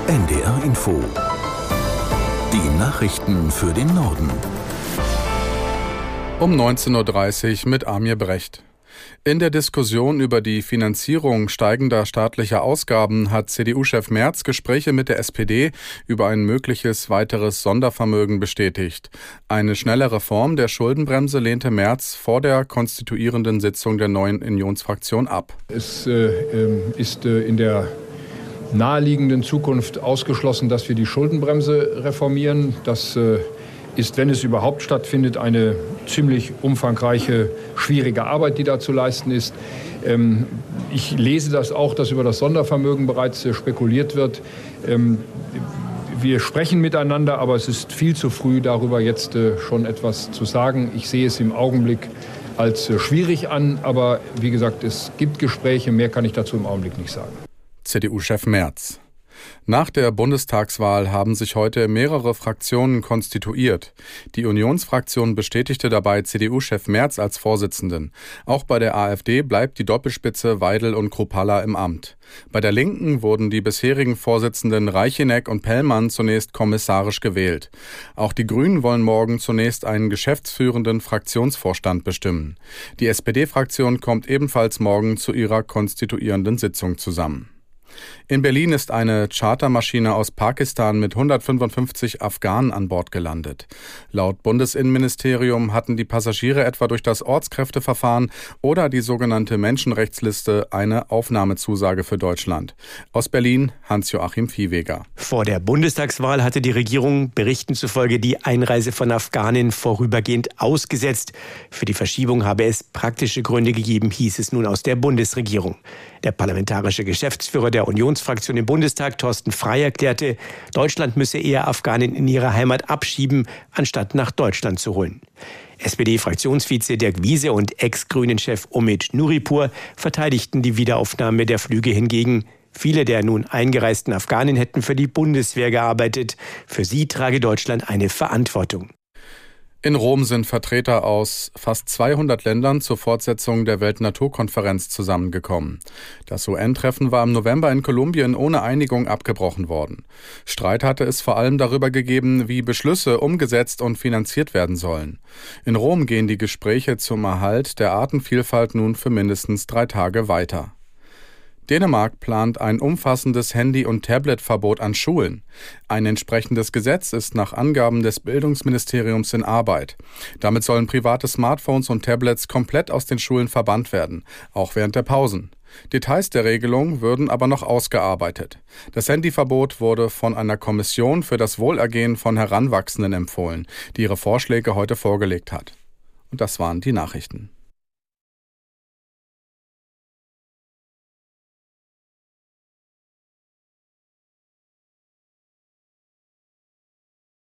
NDR Info. Die Nachrichten für den Norden. Um 19.30 Uhr mit Amir Brecht. In der Diskussion über die Finanzierung steigender staatlicher Ausgaben hat CDU-Chef Merz Gespräche mit der SPD über ein mögliches weiteres Sondervermögen bestätigt. Eine schnelle Reform der Schuldenbremse lehnte Merz vor der konstituierenden Sitzung der neuen Unionsfraktion ab. Es ist in der naheliegenden Zukunft ausgeschlossen, dass wir die Schuldenbremse reformieren. Das ist, wenn es überhaupt stattfindet, eine ziemlich umfangreiche, schwierige Arbeit, die da zu leisten ist. Ich lese das auch, dass über das Sondervermögen bereits spekuliert wird. Wir sprechen miteinander, aber es ist viel zu früh, darüber jetzt schon etwas zu sagen. Ich sehe es im Augenblick als schwierig an, aber wie gesagt, es gibt Gespräche, mehr kann ich dazu im Augenblick nicht sagen. CDU-Chef Merz. Nach der Bundestagswahl haben sich heute mehrere Fraktionen konstituiert. Die Unionsfraktion bestätigte dabei CDU-Chef Merz als Vorsitzenden. Auch bei der AfD bleibt die Doppelspitze Weidel und Kruppalla im Amt. Bei der Linken wurden die bisherigen Vorsitzenden Reicheneck und Pellmann zunächst kommissarisch gewählt. Auch die Grünen wollen morgen zunächst einen geschäftsführenden Fraktionsvorstand bestimmen. Die SPD-Fraktion kommt ebenfalls morgen zu ihrer konstituierenden Sitzung zusammen. In Berlin ist eine Chartermaschine aus Pakistan mit 155 Afghanen an Bord gelandet. Laut Bundesinnenministerium hatten die Passagiere etwa durch das Ortskräfteverfahren oder die sogenannte Menschenrechtsliste eine Aufnahmezusage für Deutschland. Aus Berlin Hans-Joachim Viehweger. Vor der Bundestagswahl hatte die Regierung Berichten zufolge die Einreise von Afghanen vorübergehend ausgesetzt. Für die Verschiebung habe es praktische Gründe gegeben, hieß es nun aus der Bundesregierung. Der parlamentarische Geschäftsführer der Unionsfraktion im Bundestag, Thorsten Frey, erklärte, Deutschland müsse eher Afghanen in ihre Heimat abschieben, anstatt nach Deutschland zu holen. SPD-Fraktionsvize Dirk Wiese und Ex-Grünen-Chef Omid Nuripur verteidigten die Wiederaufnahme der Flüge hingegen. Viele der nun eingereisten Afghanen hätten für die Bundeswehr gearbeitet. Für sie trage Deutschland eine Verantwortung. In Rom sind Vertreter aus fast 200 Ländern zur Fortsetzung der Weltnaturkonferenz zusammengekommen. Das UN-Treffen war im November in Kolumbien ohne Einigung abgebrochen worden. Streit hatte es vor allem darüber gegeben, wie Beschlüsse umgesetzt und finanziert werden sollen. In Rom gehen die Gespräche zum Erhalt der Artenvielfalt nun für mindestens 3 Tage weiter. Dänemark plant ein umfassendes Handy- und Tablet-Verbot an Schulen. Ein entsprechendes Gesetz ist nach Angaben des Bildungsministeriums in Arbeit. Damit sollen private Smartphones und Tablets komplett aus den Schulen verbannt werden, auch während der Pausen. Details der Regelung würden aber noch ausgearbeitet. Das Handyverbot wurde von einer Kommission für das Wohlergehen von Heranwachsenden empfohlen, die ihre Vorschläge heute vorgelegt hat. Und das waren die Nachrichten.